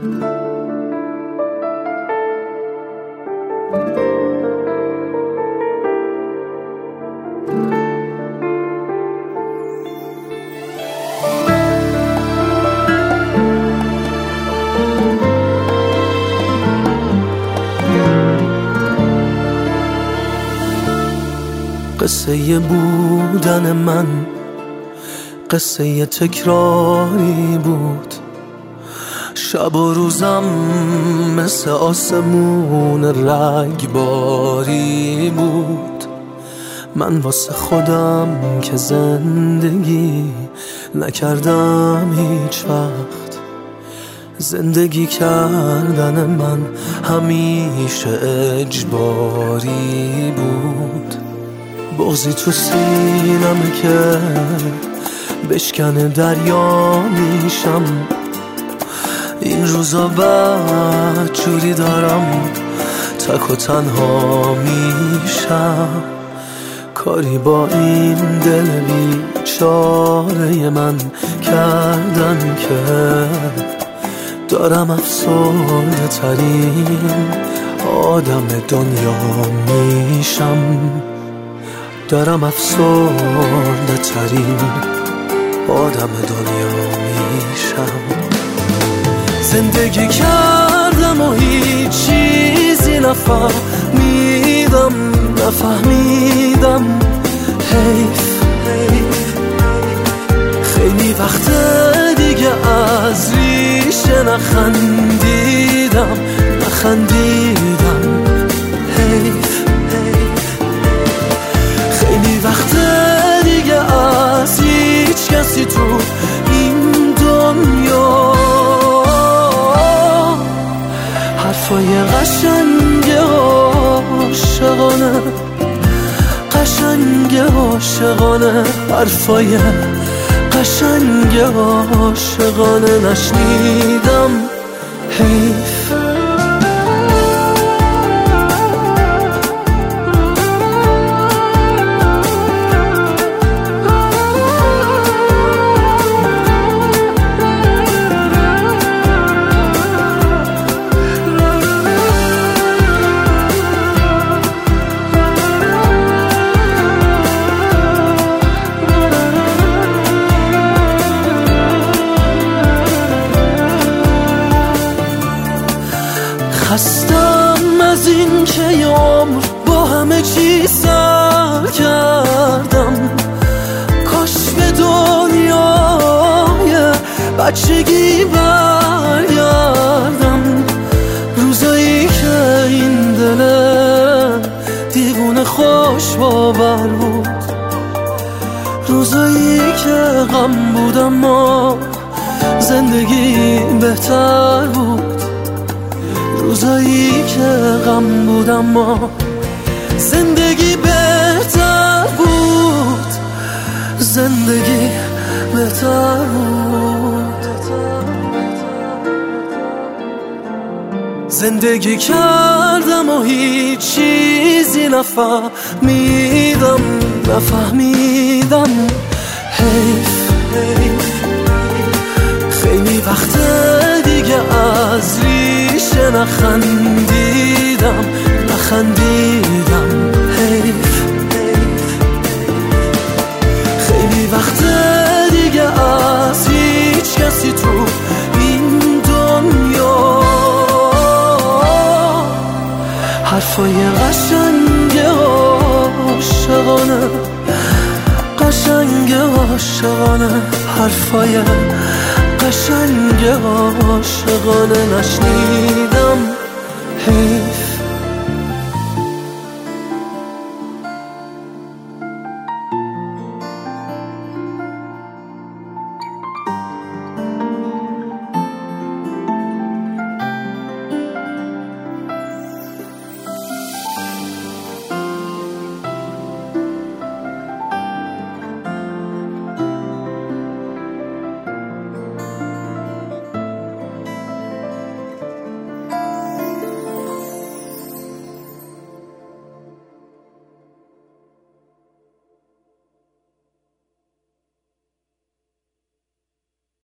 قصه بودن من قصه تکراری بود، شب و روزم مثل آسمون رگباری بود. من واسه خودم که زندگی نکردم هیچ وقت، زندگی کردن من همیشه اجباری بود. بغضی تو سینمه که بشکنه دریا میشم، این روزا بدجوری دارم تک و تنها میشم. کاری با این دل بیچاره من کردن که دارم افسرده ترین آدم دنیا میشم. دارم افسرده ترین آدم دنیا میشم. زندگی کردم و هیچ چیزی نفهمیدم. حیف خیلی وقت دیگه از ریشه نخندیدم. حیف خیلی وقت دیگه از هیچ کسی تو این دنیا حرفای قشنگ عاشقانه حرفای قشنگ عاشقانه نشنیدم. حیف خستم از این که یه عمر با همه چی سر کردم. کاش به دنیای بچگی برگردم. روزایی که این دل دیوونه خوش باور بود، روزایی که غم بود اما زندگی بهتر بود. روزایی که غم بود اما زندگی بهتر بود. زندگی بهتر بود. زندگی کردم و هیچ چیزی نفهمیدم. حیف خیلی وقت دیگه از ریشه نخندیدم. حیف خیلی وقت دیگه از هیچ کسی تو این دنیا حرفای قشنگ عاشقانه حرفای قشنگ عاشقانه نشنیدم. حیف